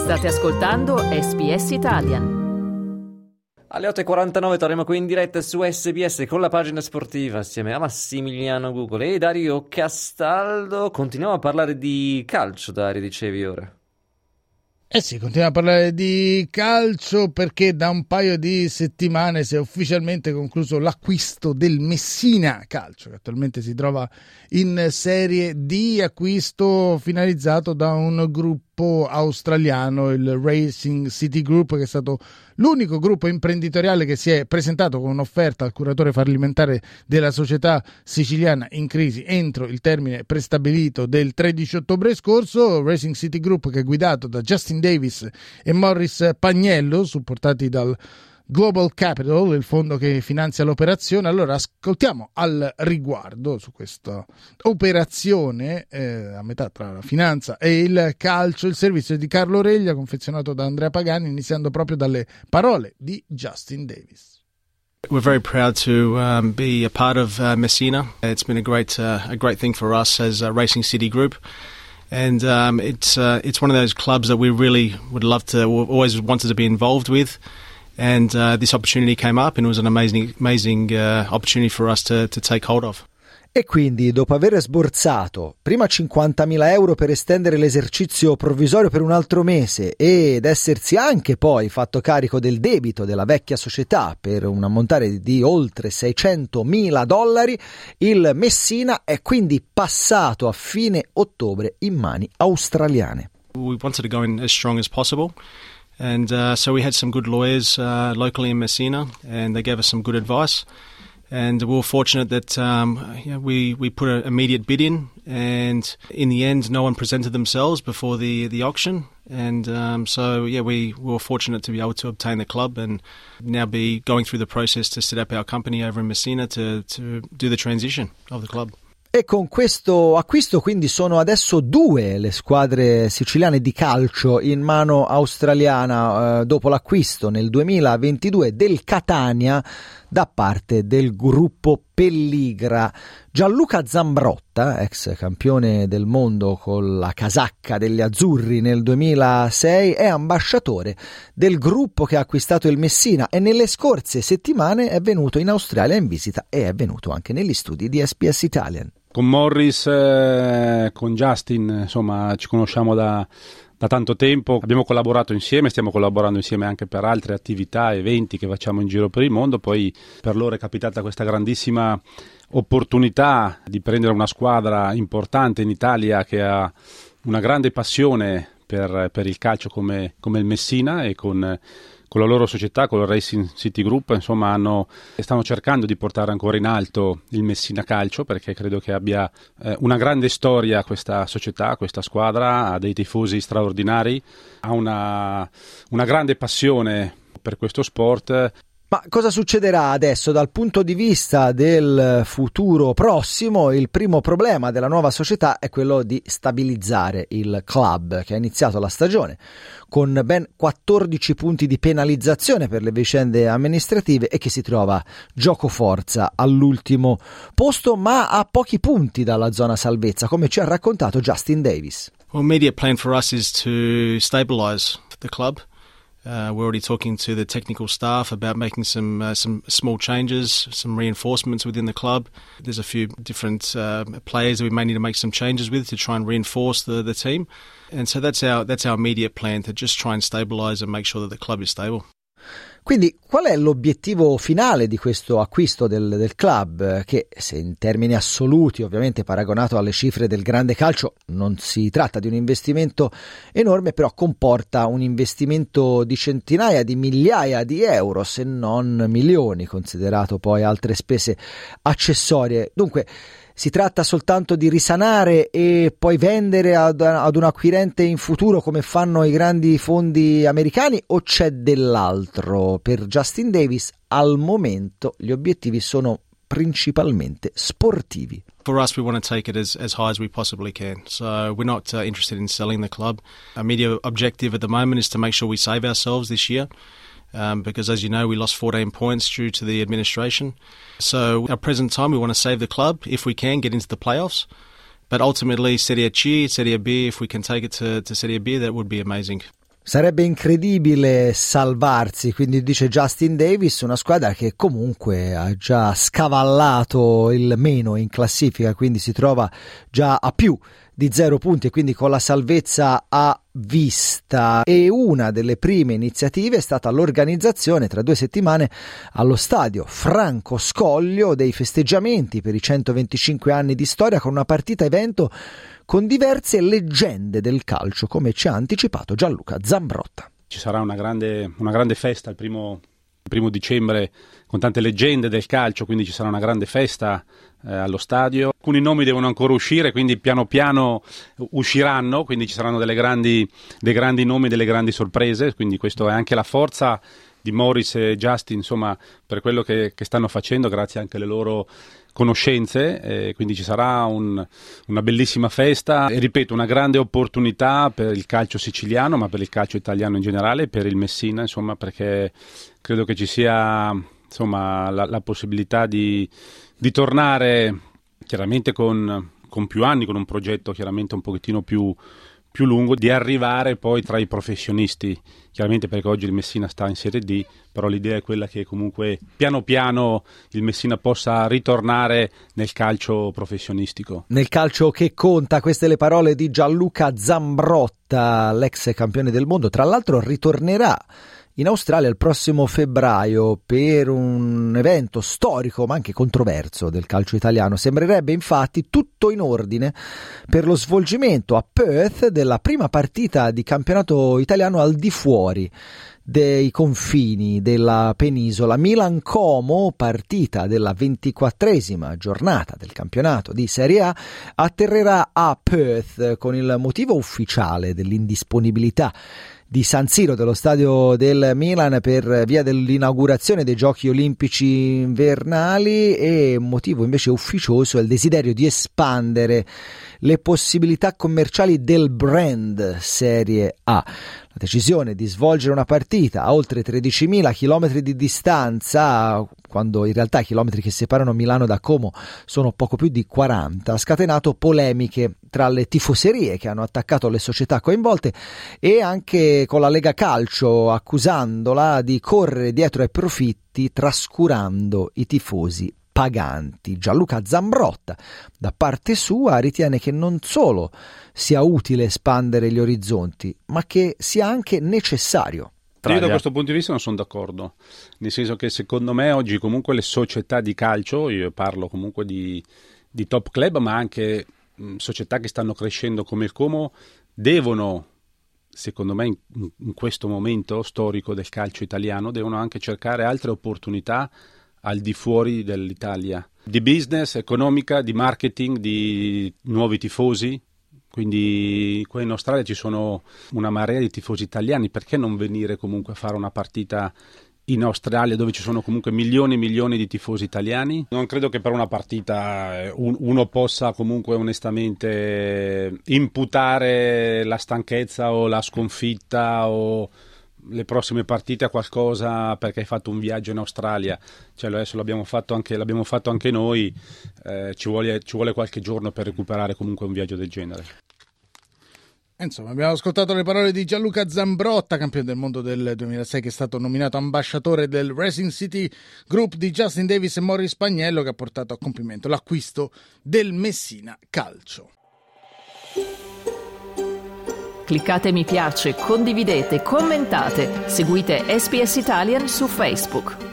State ascoltando SBS Italian. Alle 8.49 torniamo qui in diretta su SBS con la pagina sportiva assieme a Massimiliano Gugole e Dario Castaldo. Continuiamo a parlare di calcio, Dario, dicevi ora. Sì, continuiamo a parlare di calcio perché da un paio di settimane si è ufficialmente concluso l'acquisto del Messina Calcio, che attualmente si trova in Serie D, acquisto finalizzato da un gruppo australiano, il Racing City Group, che è stato l'unico gruppo imprenditoriale che si è presentato con un'offerta al curatore fallimentare della società siciliana in crisi entro il termine prestabilito del 13 ottobre scorso. Racing City Group, che è guidato da Justin Davis e Morris Pagnello, supportati dal Global Capital, il fondo che finanzia l'operazione. Allora ascoltiamo al riguardo su questa operazione a metà tra la finanza e il calcio il servizio di Carlo Reglia, confezionato da Andrea Pagani, iniziando proprio dalle parole di Justin Davis. We're very proud to be a part of Messina. It's been a great thing for us as Racing City Group. And it's one of those clubs that we really would love to, always wanted to be involved with. And this opportunity came up, and it was an amazing opportunity for us to take hold of. E quindi, dopo aver sborsato prima 50.000 euro per estendere l'esercizio provvisorio per un altro mese ed essersi anche poi fatto carico del debito della vecchia società per un ammontare di oltre $600.000, il Messina è quindi passato a fine ottobre in mani australiane. We wanted to go in as strong as possible. And so we had some good lawyers locally in Messina, and they gave us some good advice. And we were fortunate that we put an immediate bid in, and in the end, no one presented themselves before the auction. And we were fortunate to be able to obtain the club and now be going through the process to set up our company over in Messina to do the transition of the club. E con questo acquisto quindi sono adesso 2 le squadre siciliane di calcio in mano australiana dopo l'acquisto nel 2022 del Catania da parte del gruppo Pelligra. Gianluca Zambrotta, ex campione del mondo con la casacca degli azzurri nel 2006, è ambasciatore del gruppo che ha acquistato il Messina e nelle scorse settimane è venuto in Australia in visita e è venuto anche negli studi di SBS Italian. Con Morris, con Justin, insomma, ci conosciamo da tanto tempo, abbiamo collaborato insieme, stiamo collaborando insieme anche per altre attività, eventi che facciamo in giro per il mondo. Poi per loro è capitata questa grandissima opportunità di prendere una squadra importante in Italia che ha una grande passione per il calcio come il Messina, e con la loro società, con il Racing City Group, insomma stanno cercando di portare ancora in alto il Messina Calcio, perché credo che abbia una grande storia questa società, questa squadra, ha dei tifosi straordinari, ha una grande passione per questo sport. Ma cosa succederà adesso dal punto di vista del futuro prossimo? Il primo problema della nuova società è quello di stabilizzare il club, che ha iniziato la stagione con ben 14 punti di penalizzazione per le vicende amministrative e che si trova gioco forza all'ultimo posto, ma a pochi punti dalla zona salvezza, come ci ha raccontato Justin Davis. Well, immediate plan for us is to stabilize the club. We're already talking to the technical staff about making some small changes, some reinforcements within the club. There's a few different players that we may need to make some changes with to try and reinforce the team. And so that's our immediate plan, to just try and stabilise and make sure that the club is stable. Quindi qual è l'obiettivo finale di questo acquisto del club, che se in termini assoluti, ovviamente paragonato alle cifre del grande calcio, non si tratta di un investimento enorme, però comporta un investimento di centinaia di migliaia di euro, se non milioni, considerato poi altre spese accessorie. Dunque si tratta soltanto di risanare e poi vendere ad un acquirente in futuro come fanno i grandi fondi americani, o c'è dell'altro? Per Justin Davis al momento gli obiettivi sono principalmente sportivi. For us, we want to take it as high as we possibly can. So we're not interested in selling the club. Our immediate objective at the moment is to make sure we save ourselves this year. Because, as you know, we lost 14 points due to the administration. So at present time, we want to save the club if we can, get into the playoffs. But ultimately, Serie C, Serie B, if we can take it to Serie B, that would be amazing. Sarebbe incredibile salvarsi, quindi dice Justin Davis, una squadra che comunque ha già scavallato il meno in classifica, quindi si trova già a più di 0 punti e quindi con la salvezza a vista. E una delle prime iniziative è stata l'organizzazione tra 2 settimane allo stadio Franco Scoglio dei festeggiamenti per i 125 anni di storia, con una partita evento con diverse leggende del calcio, come ci ha anticipato Gianluca Zambrotta. Ci sarà una grande festa il primo dicembre con tante leggende del calcio, quindi ci sarà una grande festa allo stadio. Alcuni nomi devono ancora uscire, quindi piano piano usciranno, quindi ci saranno dei grandi nomi, delle grandi sorprese, quindi questo è anche la forza di Morris e Justin, insomma, per quello che stanno facendo, grazie anche alle loro conoscenze, quindi ci sarà una bellissima festa e, ripeto, una grande opportunità per il calcio siciliano, ma per il calcio italiano in generale, per il Messina, insomma, perché credo che ci sia, insomma, la possibilità di tornare chiaramente con più anni, con un progetto chiaramente un pochettino più lungo, di arrivare poi tra i professionisti, chiaramente, perché oggi il Messina sta in Serie D, però l'idea è quella che comunque piano piano il Messina possa ritornare nel calcio professionistico. Nel calcio che conta, queste le parole di Gianluca Zambrotta, l'ex campione del mondo. Tra l'altro ritornerà in Australia il prossimo febbraio per un evento storico ma anche controverso del calcio italiano. Sembrerebbe infatti tutto in ordine per lo svolgimento a Perth della prima partita di campionato italiano al di fuori dei confini della penisola. Milan-Como, partita della 24esima giornata del campionato di Serie A, atterrerà a Perth con il motivo ufficiale dell'indisponibilità di San Siro, dello stadio del Milan, per via dell'inaugurazione dei Giochi Olimpici invernali, e motivo invece ufficioso è il desiderio di espandere le possibilità commerciali del brand Serie A. La decisione di svolgere una partita a oltre 13.000 chilometri di distanza, quando in realtà i chilometri che separano Milano da Como sono poco più di 40, ha scatenato polemiche tra le tifoserie che hanno attaccato le società coinvolte e anche con la Lega Calcio, accusandola di correre dietro ai profitti trascurando i tifosi paganti. Gianluca Zambrotta, da parte sua, ritiene che non solo sia utile espandere gli orizzonti, ma che sia anche necessario. Io da questo punto di vista non sono d'accordo, nel senso che secondo me oggi comunque le società di calcio, io parlo comunque di top club, ma anche società che stanno crescendo come il Como, devono, secondo me in questo momento storico del calcio italiano, devono anche cercare altre opportunità al di fuori dell'Italia, di business, economica, di marketing, di nuovi tifosi. Quindi qua in Australia ci sono una marea di tifosi italiani, perché non venire comunque a fare una partita in Australia dove ci sono comunque milioni e milioni di tifosi italiani? Non credo che per una partita uno possa comunque onestamente imputare la stanchezza o la sconfitta o le prossime partite a qualcosa perché hai fatto un viaggio in Australia. Cioè, adesso l'abbiamo fatto anche noi, ci vuole qualche giorno per recuperare comunque un viaggio del genere. Insomma, abbiamo ascoltato le parole di Gianluca Zambrotta, campione del mondo del 2006, che è stato nominato ambasciatore del Racing City Group di Justin Davis e Morris Spagniello, che ha portato a compimento l'acquisto del Messina Calcio. Cliccate mi piace, condividete, commentate, seguite SPS Italian su Facebook.